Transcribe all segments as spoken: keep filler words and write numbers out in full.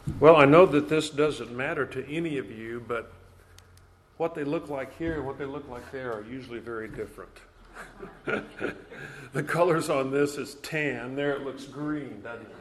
Well, I know that this doesn't matter to any of you, but what they look like here and what they look like there are usually very different. The colors on this is tan. There it looks green, doesn't it?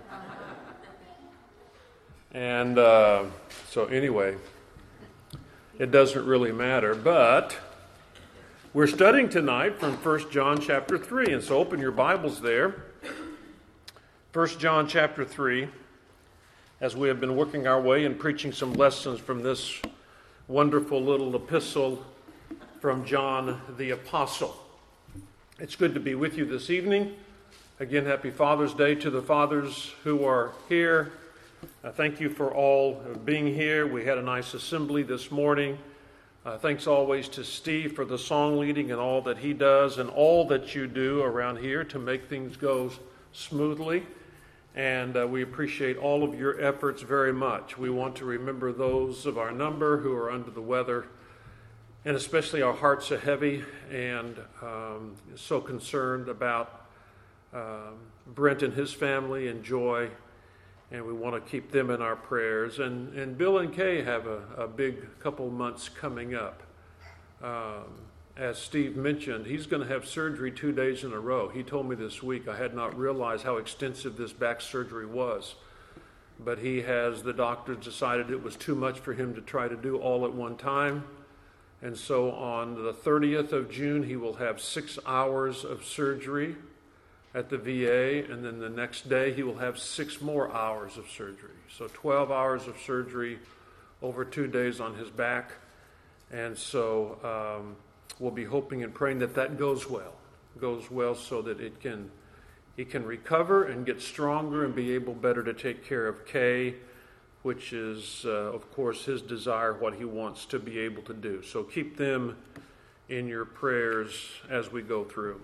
And uh, so anyway, it doesn't really matter. But we're studying tonight from First John chapter three. And so open your Bibles there. First John chapter three. As we have been working our way and preaching some lessons from this wonderful little epistle from John the Apostle. It's good to be with you this evening. Again, happy Father's Day to the fathers who are here. Uh, thank you for all being here. We had a nice assembly this morning. Uh, thanks always to Steve for the song leading and all that he does and all that you do around here to make things go smoothly. And uh, we appreciate all of your efforts very much. We want to remember those of our number who are under the weather, and especially our hearts are heavy and um, so concerned about um, Brent and his family and Joy, and we want to keep them in our prayers. And, and Bill and Kay have a, a big couple months coming up. Um, As Steve mentioned, he's going to have surgery two days in a row. He told me this week, I had not realized how extensive this back surgery was. But he has, the doctors decided it was too much for him to try to do all at one time. And so on the thirtieth of June, he will have six hours of surgery at the V A. And then the next day, he will have six more hours of surgery. So twelve hours of surgery over two days on his back. And so Um, we'll be hoping and praying that that goes well, goes well so that it can, he can recover and get stronger and be able better to take care of Kay, which is, uh, of course, his desire, what he wants to be able to do. So keep them in your prayers as we go through.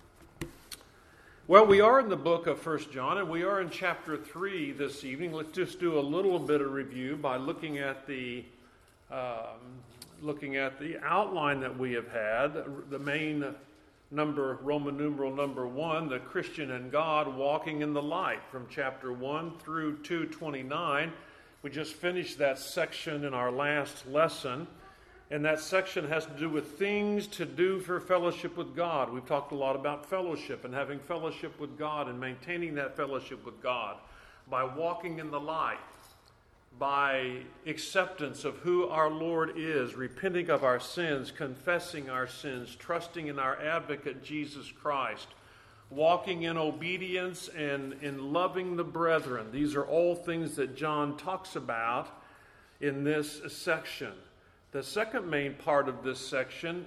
Well, we are in the book of First John, and we are in chapter three this evening. Let's just do a little bit of review by looking at the um, looking at the outline that we have had. The main number, Roman numeral number one, the Christian and God walking in the light, from chapter one through two twenty-nine. We just finished that section in our last lesson, and that section has to do with things to do for fellowship with God. We've talked a lot about fellowship and having fellowship with God and maintaining that fellowship with God by walking in the light, by acceptance of who our Lord is, repenting of our sins, confessing our sins, trusting in our advocate, Jesus Christ, walking in obedience and in loving the brethren. These are all things that John talks about in this section. The second main part of this section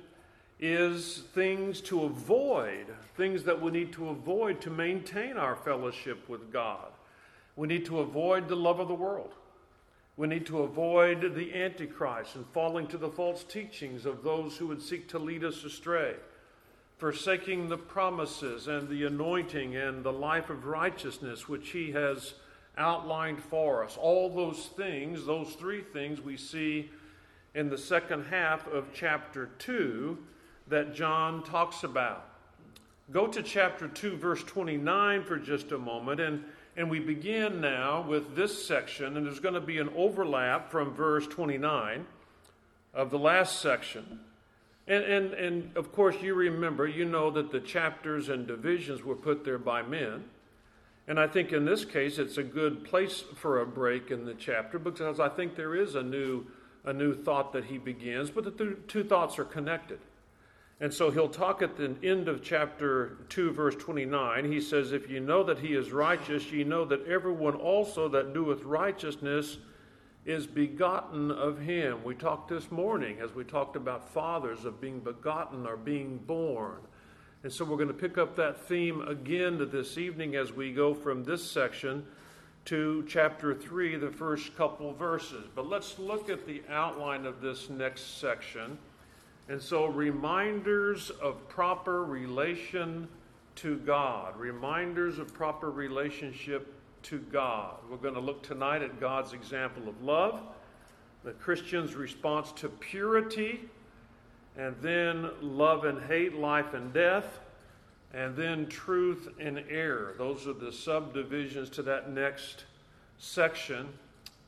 is things to avoid, things that we need to avoid to maintain our fellowship with God. We need to avoid the love of the world. We need to avoid the Antichrist and falling to the false teachings of those who would seek to lead us astray, forsaking the promises and the anointing and the life of righteousness which he has outlined for us. All those things, those three things we see in the second half of chapter two that John talks about. Go to chapter two, verse twenty-nine for just a moment, and And we begin now with this section, and there's going to be an overlap from verse twenty-nine of the last section. And, and, and of course, you remember, you know that the chapters and divisions were put there by men. And I think in this case, it's a good place for a break in the chapter, because I think there is a new, a new thought that he begins, but the th- two thoughts are connected. And so he'll talk at the end of chapter two, verse twenty-nine. He says, if ye know that he is righteous, ye know that everyone also that doeth righteousness is begotten of him. We talked this morning, as we talked about fathers, of being begotten or being born. And so we're going to pick up that theme again this evening as we go from this section to chapter three, the first couple verses. But let's look at the outline of this next section. And so, reminders of proper relation to God. Reminders of proper relationship to God. We're going to look tonight at God's example of love, the Christian's response to purity, and then love and hate, life and death, and then truth and error. Those are the subdivisions to that next section.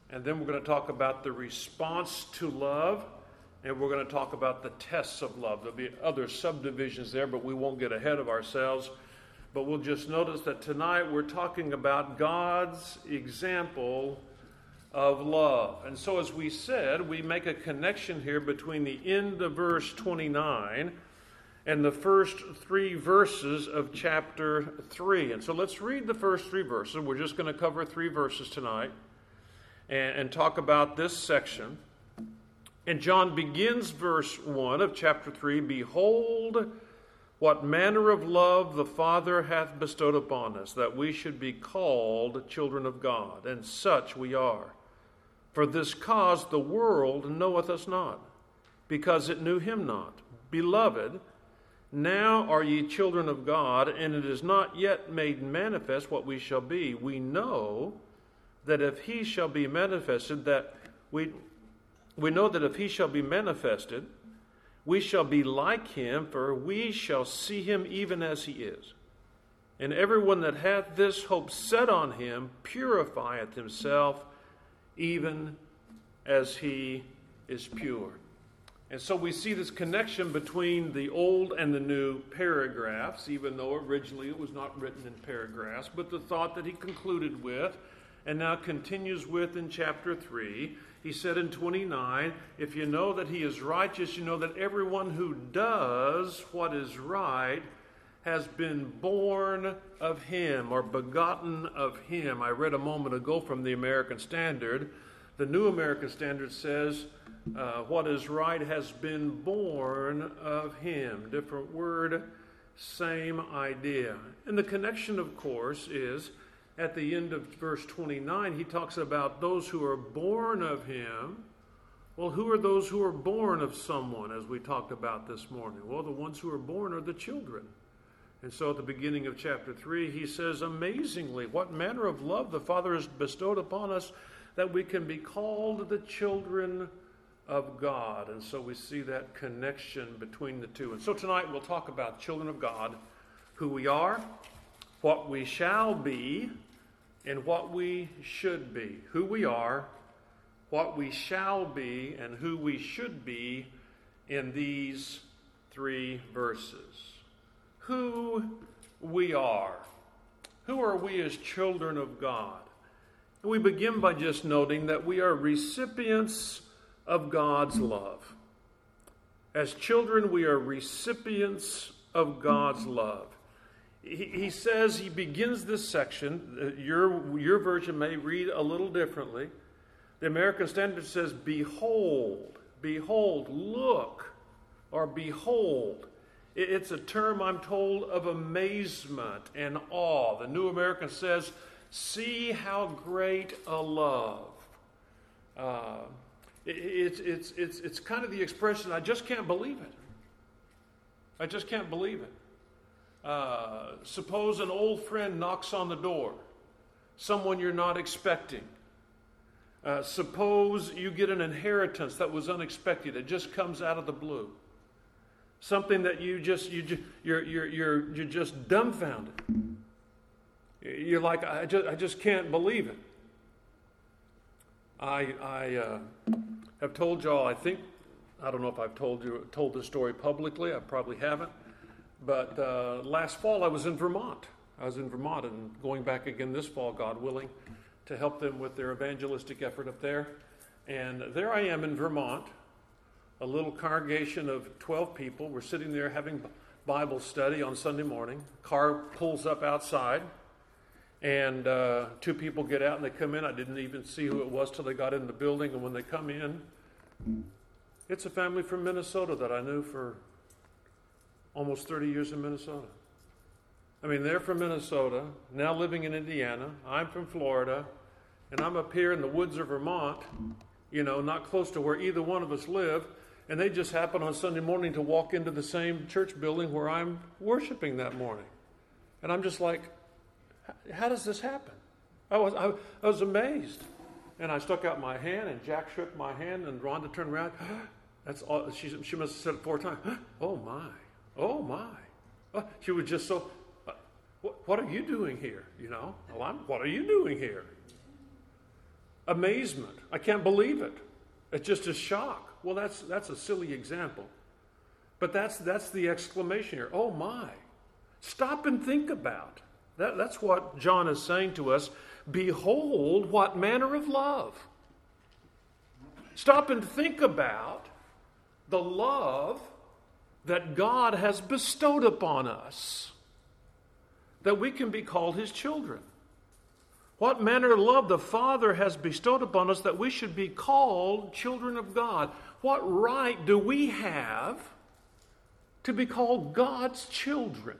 And then we're going to talk about the response to love. And we're going to talk about the tests of love. There'll be other subdivisions there, but we won't get ahead of ourselves. But we'll just notice that tonight we're talking about God's example of love. And so as we said, we make a connection here between the end of verse twenty-nine and the first three verses of chapter three. And so let's read the first three verses. We're just going to cover three verses tonight and, and talk about this section. And John begins verse one of chapter three, "Behold, what manner of love the Father hath bestowed upon us, that we should be called children of God, and such we are. For this cause the world knoweth us not, because it knew him not. Beloved, now are ye children of God, and it is not yet made manifest what we shall be. We know that if he shall be manifested, that we... We know that if he shall be manifested, we shall be like him, for we shall see him even as he is. And everyone that hath this hope set on him purifieth himself, even as he is pure." And so we see this connection between the old and the new paragraphs, even though originally it was not written in paragraphs, but the thought that he concluded with and now continues with in chapter three. He said in twenty-nine, "If you know that he is righteous, you know that everyone who does what is right has been born of him," or begotten of him. I read a moment ago from the American Standard. The New American Standard says, uh, what is right has been born of him. Different word, same idea. And the connection, of course, is at the end of verse twenty-nine, he talks about those who are born of him. Well, who are those who are born of someone, as we talked about this morning? Well, the ones who are born are the children. And so at the beginning of chapter three, he says, "Amazingly, what manner of love the Father has bestowed upon us, that we can be called the children of God." And so we see that connection between the two. And so tonight we'll talk about children of God, who we are, what we shall be, and what we should be. Who we are, what we shall be, and who we should be in these three verses. Who we are. Who are we as children of God? And we begin by just noting that we are recipients of God's love. As children, we are recipients of God's love. He, he says, he begins this section, your, your version may read a little differently. The American Standard says, "Behold, behold, look," or "behold." It, it's a term, I'm told, of amazement and awe. The New American says, "See how great a love." Uh, it, it's, it's, it's, it's kind of the expression, I just can't believe it. I just can't believe it. Uh, suppose an old friend knocks on the door, someone you're not expecting. Uh, suppose you get an inheritance that was unexpected. It just comes out of the blue. Something that you just you just, you're you're you're you're just dumbfounded. You're like, I just I just can't believe it. I I uh, have told y'all. I think I don't know if I've told you told this story publicly. I probably haven't. But uh, last fall I was in Vermont. I was in Vermont and going back again this fall, God willing, to help them with their evangelistic effort up there. And there I am in Vermont, a little congregation of twelve people. We're sitting there having Bible study on Sunday morning. Car pulls up outside, and uh, two people get out and they come in. I didn't even see who it was till they got in the building. And when they come in, it's a family from Minnesota that I knew for almost thirty years in Minnesota. I mean, they're from Minnesota, now living in Indiana. I'm from Florida, and I'm up here in the woods of Vermont, you know, not close to where either one of us live, and they just happen on Sunday morning to walk into the same church building where I'm worshiping that morning. And I'm just like, how does this happen? I was, I, I was amazed. And I stuck out my hand, and Jack shook my hand, and Rhonda turned around. That's all. She, she must have said it four times. Oh, my. Oh, my. She was just so, what, what are you doing here? You know, well, I'm, what are you doing here? amazement. I can't believe it. It's just a shock. Well, that's that's a silly example. But that's that's the exclamation here. Oh my. Stop and think about. That, that's what John is saying to us. Behold, what manner of love. Stop and think about the love that God has bestowed upon us, that we can be called his children. What manner of love the Father has bestowed upon us that we should be called children of God. What right do we have to be called God's children?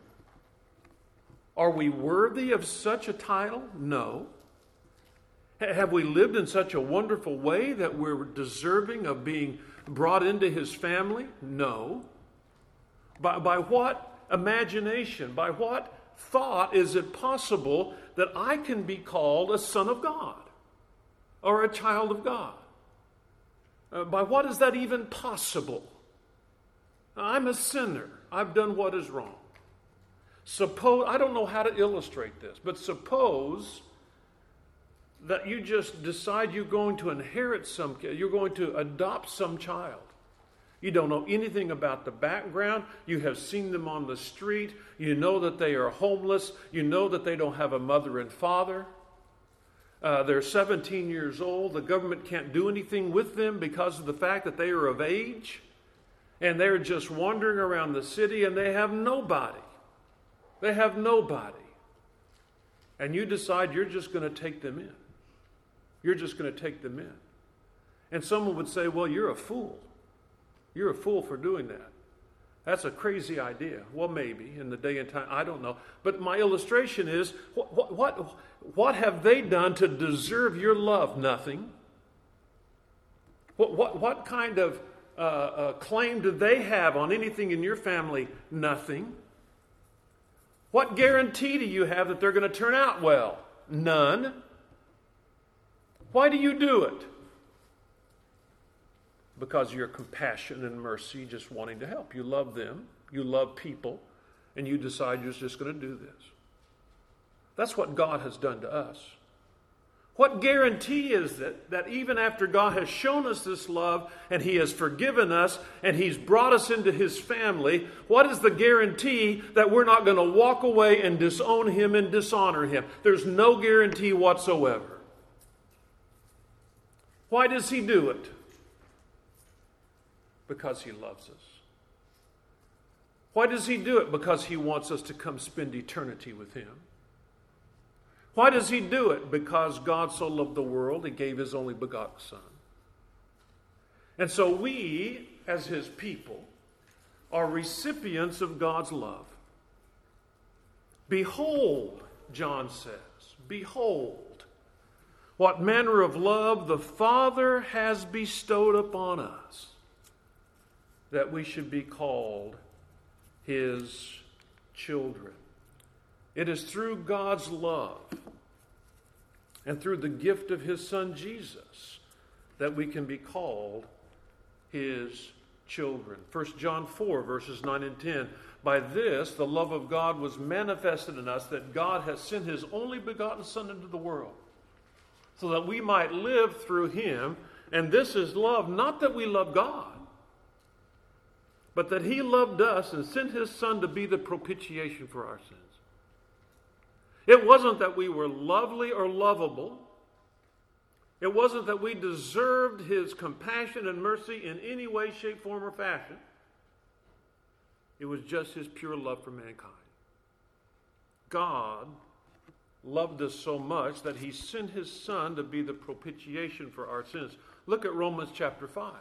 Are we worthy of such a title? No. Have we lived in such a wonderful way that we're deserving of being brought into his family? No. By, by what imagination, by what thought is it possible that I can be called a son of God or a child of God? Uh, by what is that even possible? I'm a sinner. I've done what is wrong. Suppose, I don't know how to illustrate this, but suppose that you just decide you're going to inherit some kid, you're going to adopt some child. You don't know anything about the background. You have seen them on the street. You know that they are homeless. You know that they don't have a mother and father. Uh, they're seventeen years old. The government can't do anything with them because of the fact that they are of age. And they're just wandering around the city and they have nobody. They have nobody. And you decide you're just going to take them in. You're just going to take them in. And someone would say, well, you're a fool. You're a fool for doing that. That's a crazy idea. Well, maybe in the day and time, I don't know. But my illustration is, what, what, what have they done to deserve your love? Nothing. What, what, what kind of uh, uh, claim do they have on anything in your family? Nothing. What guarantee do you have that they're going to turn out well? None. Why do you do it? Because of your compassion and mercy, just wanting to help. You love them, you love people, and you decide you're just going to do this. That's what God has done to us. What guarantee is it that even after God has shown us this love and he has forgiven us and he's brought us into his family, what is the guarantee that we're not going to walk away and disown him and dishonor him? There's no guarantee whatsoever. Why does he do it? Because he loves us. Why does he do it? Because he wants us to come spend eternity with him. Why does he do it? Because God so loved the world, he gave his only begotten Son. And so we, as his people, are recipients of God's love. Behold, John says, behold, what manner of love the Father has bestowed upon us, that we should be called his children. It is through God's love and through the gift of his Son Jesus that we can be called his children. First John four, verses nine and ten. By this, the love of God was manifested in us, that God has sent his only begotten Son into the world, so that we might live through him. And this is love, not that we love God, but that he loved us and sent his Son to be the propitiation for our sins. It wasn't that we were lovely or lovable. It wasn't that we deserved his compassion and mercy in any way, shape, form, or fashion. It was just his pure love for mankind. God loved us so much that he sent his Son to be the propitiation for our sins. Look at Romans chapter five.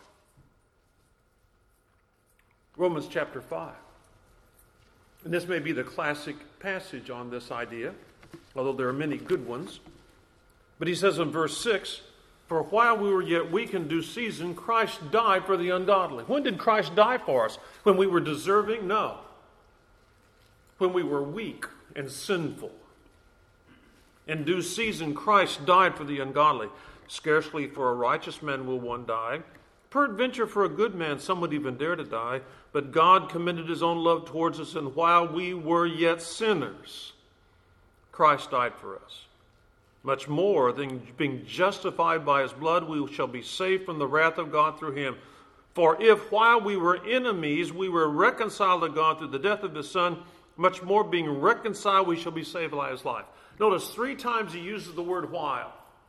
Romans chapter five. And this may be the classic passage on this idea, although there are many good ones. But he says in verse six, for while we were yet weak in due season, Christ died for the ungodly. When did Christ die for us? When we were deserving? No. When we were weak and sinful. In due season, Christ died for the ungodly. Scarcely for a righteous man will one die. Peradventure for a good man some would even dare to die. But God commended his own love towards us, and while we were yet sinners, Christ died for us. much more than being justified by his blood, we shall be saved from the wrath of God through him. For if while we were enemies, we were reconciled to God through the death of his Son, much more being reconciled, we shall be saved by his life. Notice three times he uses the word while,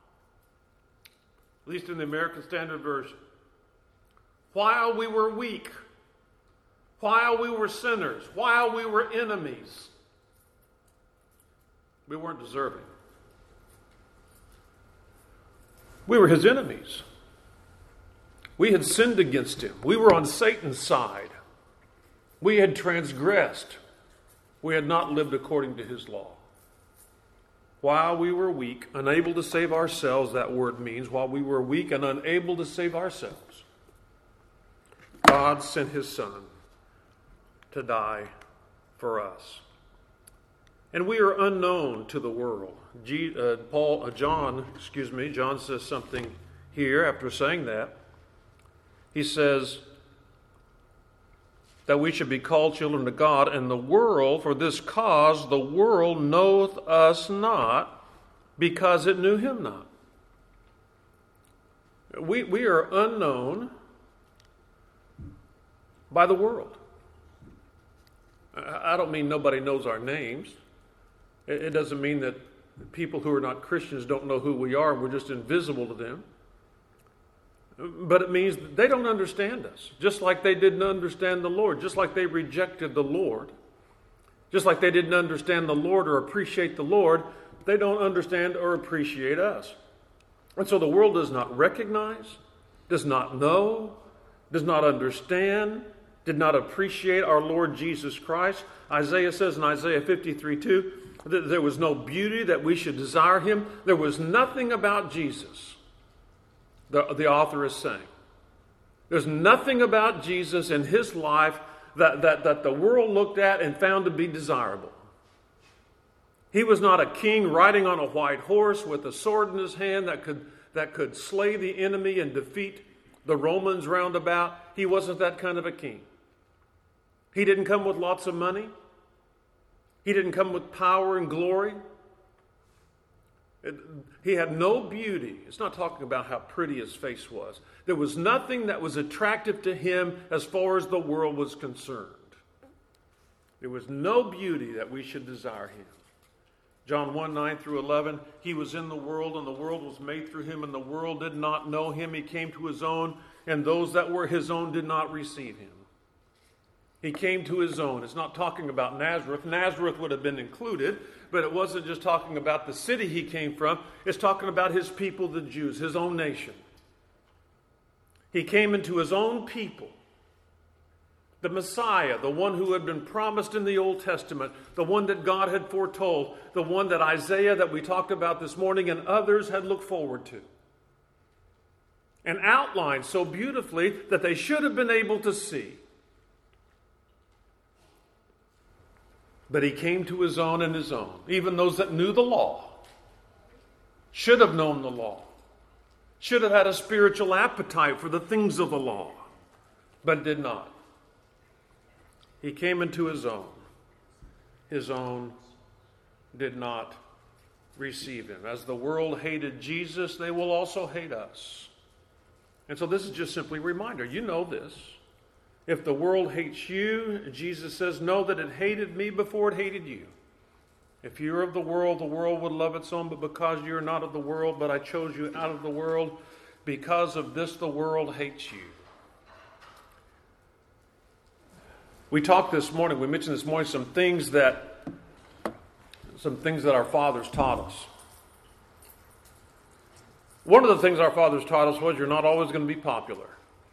at least in the American Standard Version. While we were weak, while we were sinners, while we were enemies, we weren't deserving. We were his enemies. We had sinned against him. We were on Satan's side. We had transgressed. We had not lived according to his law. While we were weak, unable to save ourselves, that word means, while we were weak and unable to save ourselves, God sent his Son to die for us. And we are unknown to the world. G, uh, Paul, uh, John, excuse me, John says something here after saying that. He says that we should be called children of God, and the world, for this cause, the world knoweth us not, because it knew him not. We, we are unknown by the world. I don't mean nobody knows our names. It doesn't mean that people who are not Christians don't know who we are and we're just invisible to them. But it means that they don't understand us, just like they didn't understand the Lord, just like they rejected the Lord, just like they didn't understand the Lord or appreciate the Lord, they don't understand or appreciate us. And so the world does not recognize, does not know, does not understand, did not appreciate our Lord Jesus Christ. Isaiah says in Isaiah fifty-three two that there was no beauty that we should desire him. There was nothing about Jesus, the, the author is saying. There's nothing about Jesus in his life that, that, that the world looked at and found to be desirable. He was not a king riding on a white horse with a sword in his hand that could, that could slay the enemy and defeat the Romans round about. He wasn't that kind of a king. He didn't come with lots of money. He didn't come with power and glory. It, he had no beauty. It's not talking about how pretty his face was. There was nothing that was attractive to him as far as the world was concerned. There was no beauty that we should desire him. John one, nine through eleven, he was in the world, and the world was made through him, and the world did not know him. He came to his own, and those that were his own did not receive him. He came to his own. It's not talking about Nazareth. Nazareth would have been included, but it wasn't just talking about the city he came from. It's talking about his people, the Jews, his own nation. He came into his own people. The Messiah, the one who had been promised in the Old Testament, the one that God had foretold, the one that Isaiah, that we talked about this morning, and others had looked forward to. And outlined so beautifully that they should have been able to see. But he came to his own and his own. Even those that knew the law should have known the law, should have had a spiritual appetite for the things of the law, but did not. He came into his own. His own did not receive him. As the world hated Jesus, they will also hate us. And so this is just simply a reminder. You know this. If the world hates you, Jesus says, know that it hated me before it hated you. If you're of the world, the world would love its own, but because you're not of the world, but I chose you out of the world, because of this the world hates you. We talked this morning, we mentioned this morning some things that some things that our fathers taught us. One of the things our fathers taught us was you're not always going to be popular.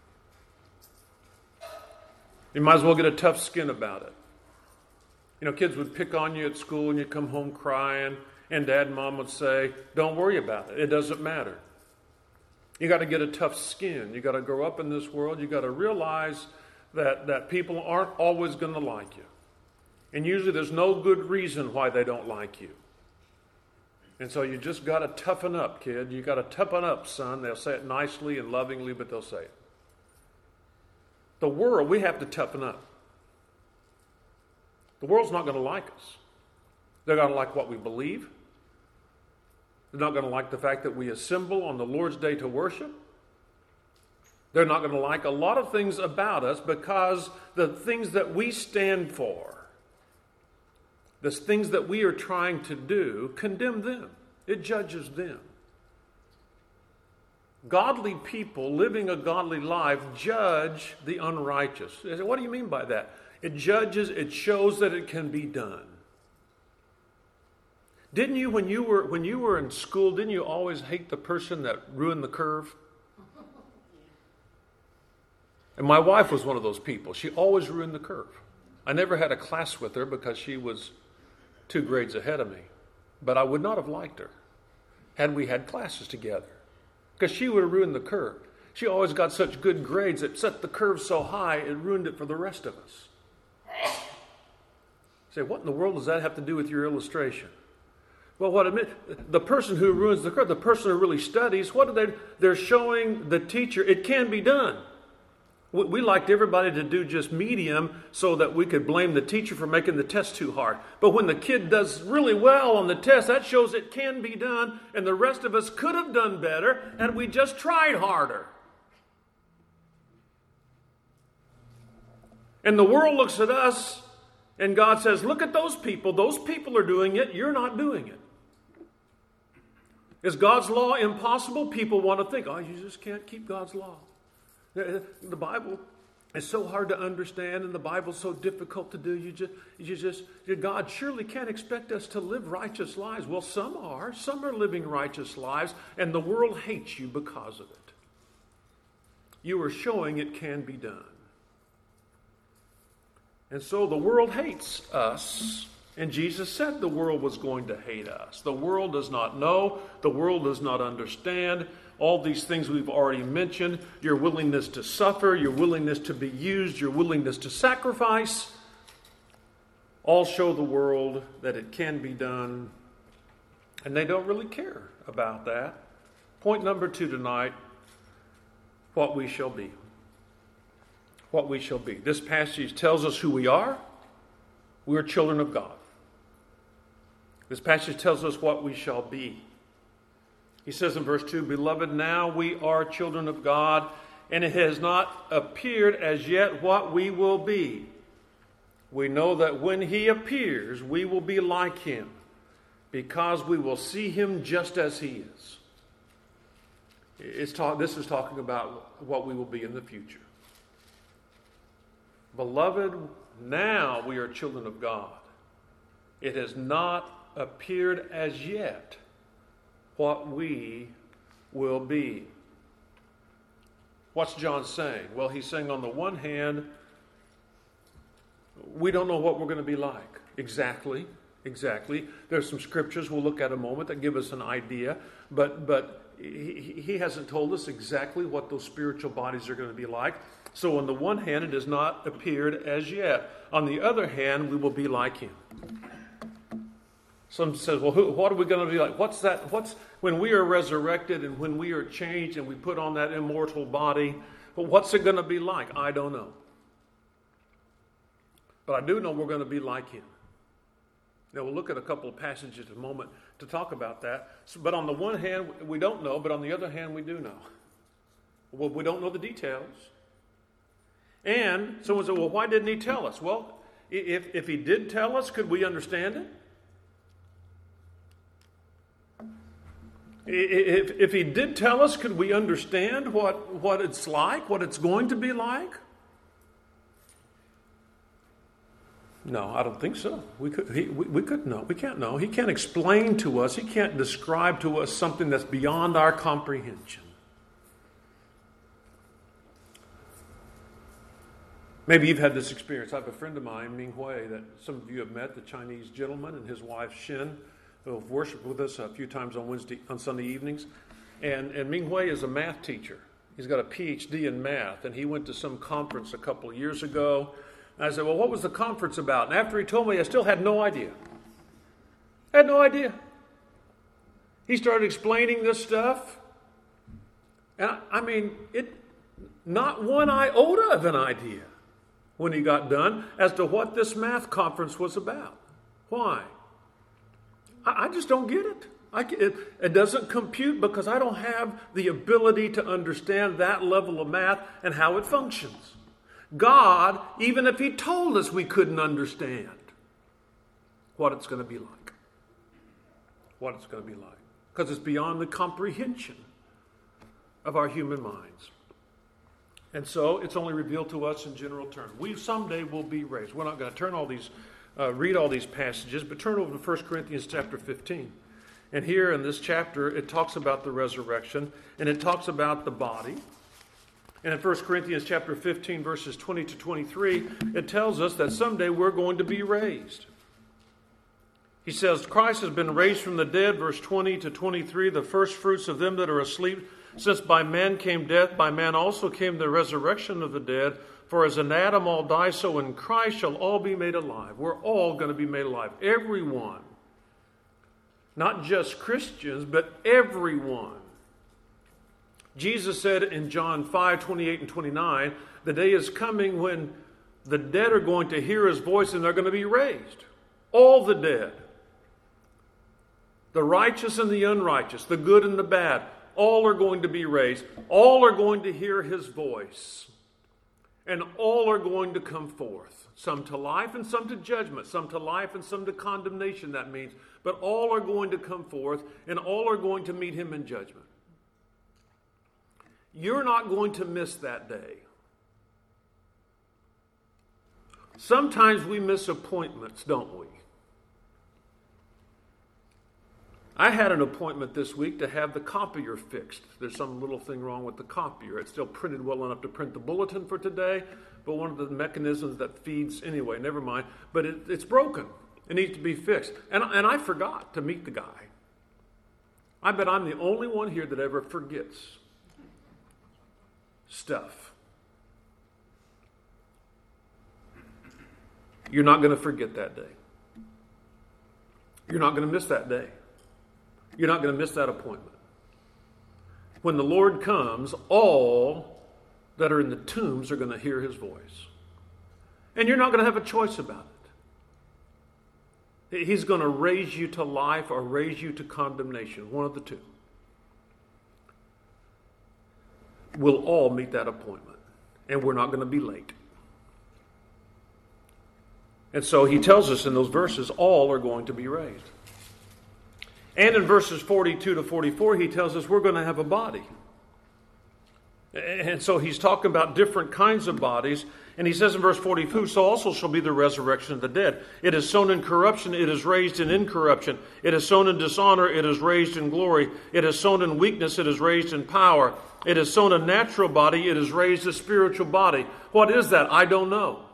You might as well get a tough skin about it. You know, kids would pick on you at school and you'd come home crying, and dad and mom would say, don't worry about it. It doesn't matter. You got to get a tough skin. You got to grow up in this world. You got to realize that, that people aren't always going to like you. And usually there's no good reason why they don't like you. And so you just got to toughen up, kid. You got to toughen up, son. They'll say it nicely and lovingly, but they'll say it. The world, we have to toughen up. The world's not going to like us. They're going to like what we believe. They're not going to like the fact that we assemble on the Lord's Day to worship. They're not going to like a lot of things about us because the things that we stand for, the things that we are trying to do, condemn them. It judges them. Godly people living a godly life judge the unrighteous. What do you mean by that? It judges, it shows that it can be done. Didn't you, when you were when you were in school, didn't you always hate the person that ruined the curve? And my wife was one of those people. She always ruined the curve. I never had a class with her because she was two grades ahead of me. But I would not have liked her had we had classes together. Because she would have ruined the curve. She always got such good grades that set the curve so high, it ruined it for the rest of us. You say, what in the world does that have to do with your illustration? Well, what I mean, the person who ruins the curve, the person who really studies, what are they? They're showing the teacher it can be done. We, we liked everybody to do just medium so that we could blame the teacher for making the test too hard. But when the kid does really well on the test, that shows it can be done, and the rest of us could have done better had we just tried harder. And the world looks at us, and God says, look at those people. Those people are doing it. You're not doing it. Is God's law impossible? People want to think, oh, you just can't keep God's law. The Bible is so hard to understand, and the Bible's so difficult to do. You just, you just, God surely can't expect us to live righteous lives. Well, some are. Some are living righteous lives, and the world hates you because of it. You are showing it can be done. And so the world hates us, and Jesus said the world was going to hate us. The world does not know. The world does not understand. All these things we've already mentioned, your willingness to suffer, your willingness to be used, your willingness to sacrifice, all show the world that it can be done, and they don't really care about that. Point number two tonight, what we shall be. What we shall be. This passage tells us who we are. We are children of God. This passage tells us what we shall be. He says in verse two, Beloved, now we are children of God, and it has not appeared as yet what we will be. We know that when he appears, we will be like him, because we will see him just as he is. It's talk, this is talking about what we will be in the future. Beloved, now we are children of God. It has not appeared as yet what we will be. What's John saying? Well, he's saying on the one hand, we don't know what we're going to be like. Exactly, exactly. There's some scriptures we'll look at in a moment that give us an idea, but but he, he hasn't told us exactly what those spiritual bodies are going to be like. So on the one hand, it has not appeared as yet. On the other hand, we will be like him. Some says, well, who, what are we going to be like? What's that? What's when we are resurrected and when we are changed and we put on that immortal body? But what's it going to be like? I don't know. But I do know we're going to be like him. Now, we'll look at a couple of passages in a moment to talk about that. So, but on the one hand, we don't know, but on the other hand, we do know. Well, we don't know the details. And someone said, well, why didn't he tell us? Well, if, if he did tell us, could we understand it? If, if he did tell us, could we understand what, what it's like, what it's going to be like? No, I don't think so. We could, he, we, we couldn't know. We can't know. He can't explain to us. He can't describe to us something that's beyond our comprehension. Maybe you've had this experience. I have a friend of mine, Ming Hui, that some of you have met, the Chinese gentleman, and his wife, Shin, who have worshiped with us a few times on Wednesday, on Sunday evenings. And, and Ming Hui is a math teacher. He's got a P H D in math, and he went to some conference a couple of years ago. And I said, well, what was the conference about? And after he told me, I still had no idea. I had no idea. He started explaining this stuff. And I, I mean, it not one iota of an idea when he got done as to what this math conference was about. Why? I, I just don't get it. I, it, it doesn't compute because I don't have the ability to understand that level of math and how it functions. God, even if He told us we couldn't understand what it's going to be like. What it's going to be like. Because it's beyond the comprehension of our human minds. And so it's only revealed to us in general terms. We someday will be raised. We're not going to turn all these, uh, read all these passages, but turn over to First Corinthians chapter fifteen. And here in this chapter, it talks about the resurrection, and it talks about the body. And in First Corinthians chapter fifteen, verses twenty to twenty-three, it tells us that someday we're going to be raised. He says, Christ has been raised from the dead, verse twenty to twenty-three, the first fruits of them that are asleep. Since by man came death, by man also came the resurrection of the dead. For as in Adam all die, so in Christ shall all be made alive. We're all going to be made alive. Everyone. Not just Christians, but everyone. Jesus said in John five, twenty-eight and twenty-nine, the day is coming when the dead are going to hear His voice and they're going to be raised. All the dead. The righteous and the unrighteous, the good and the bad, all are going to be raised. All are going to hear His voice. And all are going to come forth. Some to life and some to judgment. Some to life and some to condemnation, that means. But all are going to come forth and all are going to meet Him in judgment. You're not going to miss that day. Sometimes we miss appointments, don't we? I had an appointment this week to have the copier fixed. There's some little thing wrong with the copier. It's still printed well enough to print the bulletin for today, but one of the mechanisms that feeds, anyway, never mind. But it, it's broken. It needs to be fixed. And, and I forgot to meet the guy. I bet I'm the only one here that ever forgets stuff. You're not going to forget that day. You're not going to miss that day. You're not going to miss that appointment. When the Lord comes, all that are in the tombs are going to hear His voice. And you're not going to have a choice about it. He's going to raise you to life or raise you to condemnation, one of the two. We'll all meet that appointment, and we're not going to be late. And so He tells us in those verses, all are going to be raised. And in verses forty-two to forty-four, He tells us we're going to have a body. And so He's talking about different kinds of bodies. And He says in verse forty-two, so also shall be the resurrection of the dead. It is sown in corruption, it is raised in incorruption. It is sown in dishonor, it is raised in glory. It is sown in weakness, it is raised in power. It is sown a natural body, it is raised a spiritual body. What is that? I don't know.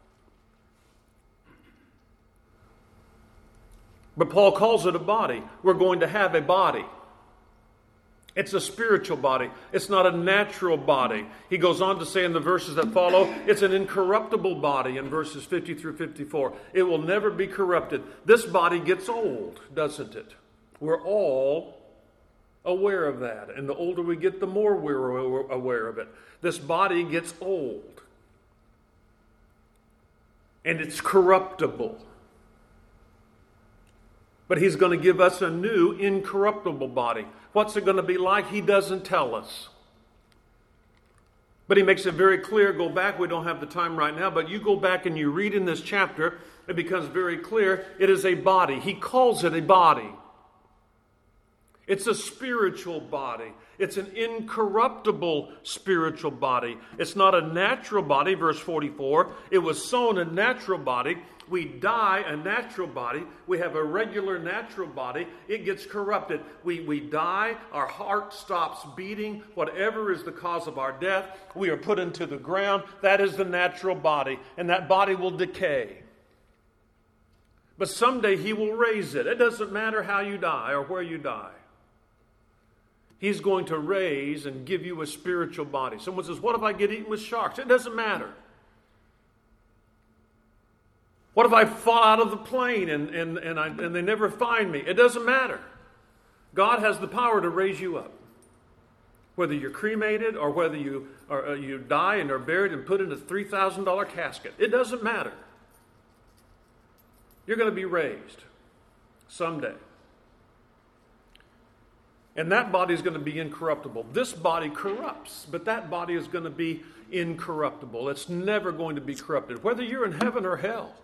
But Paul calls it a body. We're going to have a body. It's a spiritual body. It's not a natural body. He goes on to say in the verses that follow, it's an incorruptible body in verses fifty through fifty-four. It will never be corrupted. This body gets old, doesn't it? We're all aware of that. And the older we get, the more we're aware of it. This body gets old. And it's corruptible. But He's going to give us a new incorruptible body. What's it going to be like? He doesn't tell us. But He makes it very clear. Go back. We don't have the time right now. But you go back and you read in this chapter. It becomes very clear. It is a body. He calls it a body. It's a spiritual body. It's an incorruptible spiritual body. It's not a natural body, verse forty-four. It was sown a natural body. We die a natural body. We have a regular natural body. It gets corrupted. We, we die. Our heart stops beating. Whatever is the cause of our death, we are put into the ground. That is the natural body. And that body will decay. But someday He will raise it. It doesn't matter how you die or where you die. He's going to raise and give you a spiritual body. Someone says, what if I get eaten with sharks? It doesn't matter. What if I fall out of the plane and, and, and, I, and they never find me? It doesn't matter. God has the power to raise you up. Whether you're cremated or whether you, or, uh, you die and are buried and put in a three thousand dollars casket. It doesn't matter. You're going to be raised someday. And that body is going to be incorruptible. This body corrupts, but that body is going to be incorruptible. It's never going to be corrupted, whether you're in heaven or hell.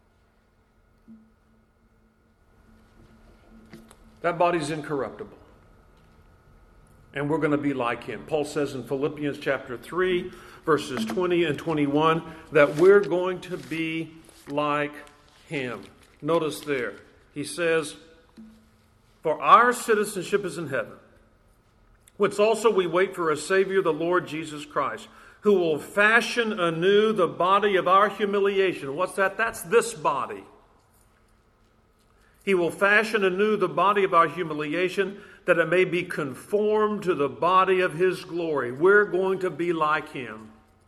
That body's incorruptible. And we're going to be like him. Paul says in Philippians chapter three, verses twenty and twenty-one, that we're going to be like him. Notice there, he says, for our citizenship is in heaven, whence also we wait for a Savior, the Lord Jesus Christ, who will fashion anew the body of our humiliation. What's that? That's this body. He will fashion anew the body of our humiliation, that it may be conformed to the body of his glory. We're going to be like him.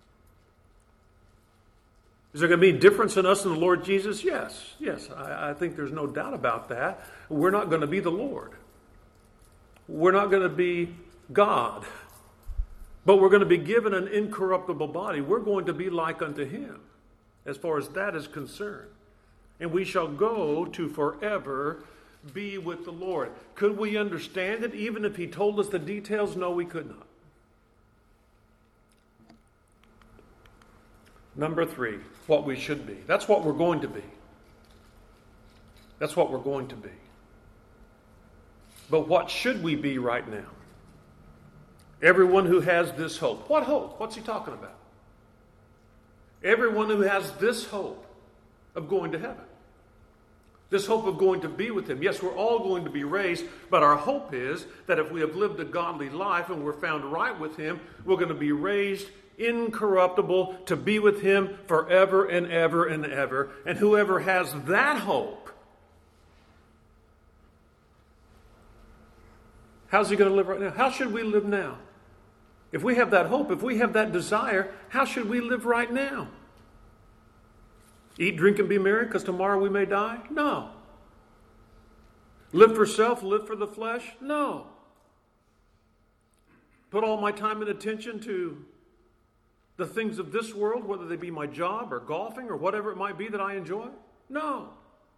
Is there going to be a difference in us and the Lord Jesus? Yes, yes. I, I think there's no doubt about that. We're not going to be the Lord. We're not going to be God. But we're going to be given an incorruptible body. We're going to be like unto him, as far as that is concerned. And we shall go to forever be with the Lord. Could we understand it even if he told us the details? No, we could not. Number three, what we should be. That's what we're going to be. That's what we're going to be. But what should we be right now? Everyone who has this hope. What hope? What's he talking about? Everyone who has this hope of going to heaven. This hope of going to be with him. Yes, we're all going to be raised, but our hope is that if we have lived a godly life and we're found right with him, we're going to be raised incorruptible to be with him forever and ever and ever. And whoever has that hope, how's he going to live right now? How should we live now? If we have that hope, if we have that desire, how should we live right now? Eat, drink, and be merry, because tomorrow we may die? No. Live for self, live for the flesh? No. Put all my time and attention to the things of this world, whether they be my job or golfing or whatever it might be that I enjoy? No.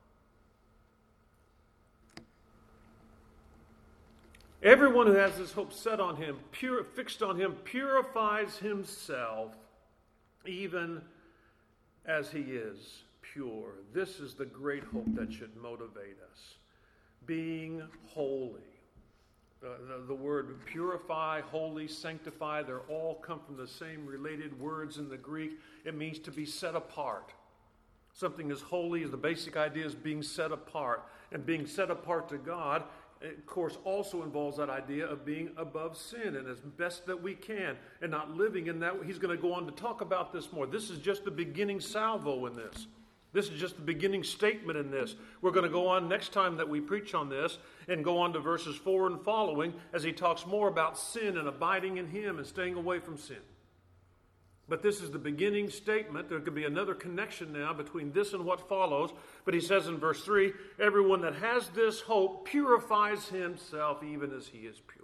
Everyone who has this hope set on him, pure, fixed on him, purifies himself even as he is pure. This is the great hope that should motivate us. Being holy. The, the, the word purify, holy, sanctify, they all come from the same related words in the Greek. It means to be set apart. Something is holy, the basic idea is being set apart. And being set apart to God, of course, also involves that idea of being above sin and as best that we can and not living in that. He's going to go on to talk about this more. This is just the beginning salvo in this. This is just the beginning statement in this. We're going to go on next time that we preach on this and go on to verses four and following as he talks more about sin and abiding in him and staying away from sin. But this is the beginning statement. There could be another connection now between this and what follows. But he says in verse three, everyone that has this hope purifies himself even as he is pure.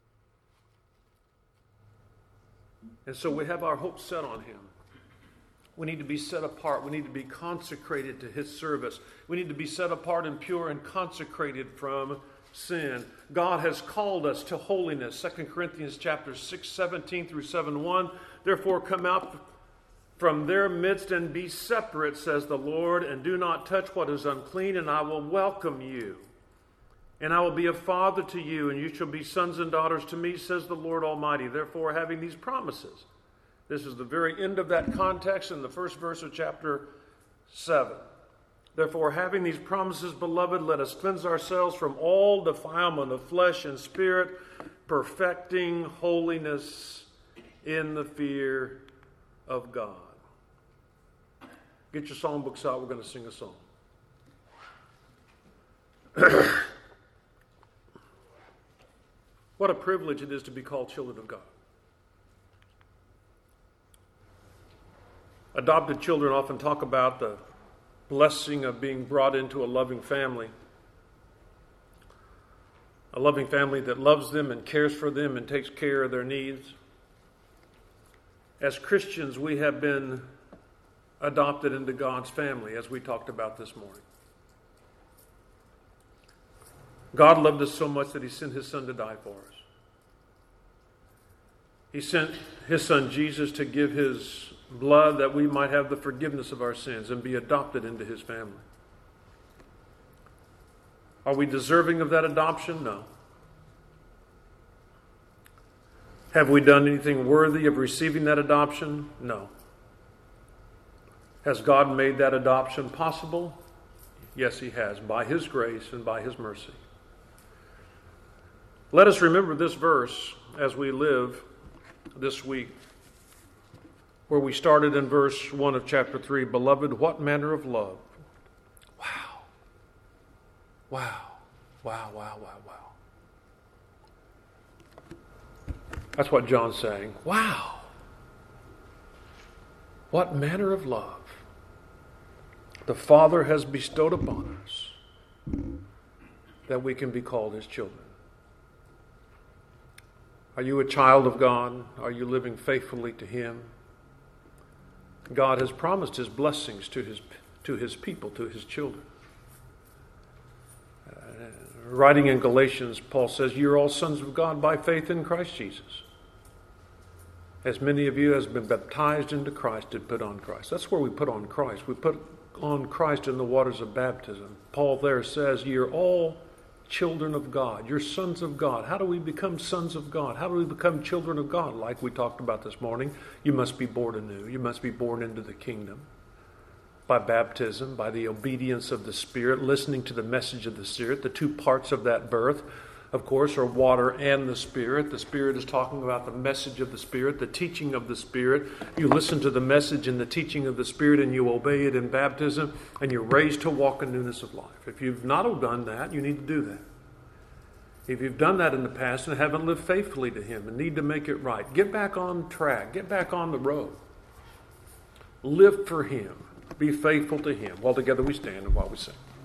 And so we have our hope set on him. We need to be set apart. We need to be consecrated to his service. We need to be set apart and pure and consecrated from sin. God has called us to holiness. Second Corinthians chapter six, seventeen through seven one. Therefore come out from their midst and be separate, says the Lord, and do not touch what is unclean, and I will welcome you. And I will be a father to you, and you shall be sons and daughters to me, says the Lord Almighty. Therefore, having these promises. This is the very end of that context in the first verse of chapter seven. Therefore, having these promises, beloved, let us cleanse ourselves from all defilement of flesh and spirit, perfecting holiness in the fear of God. Get your songbooks out. We're going to sing a song. What a privilege it is to be called children of God. Adopted children often talk about the blessing of being brought into a loving family. A loving family that loves them and cares for them and takes care of their needs. As Christians, we have been adopted into God's family, as we talked about this morning. God loved us so much that he sent his Son to die for us. He sent his Son Jesus to give his blood that we might have the forgiveness of our sins and be adopted into his family. Are we deserving of that adoption? No. Have we done anything worthy of receiving that adoption? No. Has God made that adoption possible? Yes, he has, by his grace and by his mercy. Let us remember this verse as we live this week, where we started in verse one of chapter three. Beloved, what manner of love? Wow. Wow. Wow, wow, wow, wow. That's what John's saying. Wow. What manner of love the Father has bestowed upon us that we can be called his children. Are you a child of God? Are you living faithfully to him? God has promised his blessings to his, to his people, to his children. Uh, writing in Galatians, Paul says, you're all sons of God by faith in Christ Jesus. As many of you as have been baptized into Christ did put on Christ. That's where we put on Christ. We put on Christ in the waters of baptism. Paul there says, you're all children of God. You're sons of God. How do we become sons of God? How do we become children of God? Like we talked about this morning, you must be born anew. You must be born into the kingdom by baptism, by the obedience of the Spirit, listening to the message of the Spirit. The two parts of that birth, of course, are water and the Spirit. The Spirit is talking about the message of the Spirit, the teaching of the Spirit. You listen to the message and the teaching of the Spirit and you obey it in baptism, and you're raised to walk in newness of life. If you've not done that, you need to do that. If you've done that in the past and haven't lived faithfully to him and need to make it right, get back on track. Get back on the road. Live for him. Be faithful to him. While together we stand and while we sing.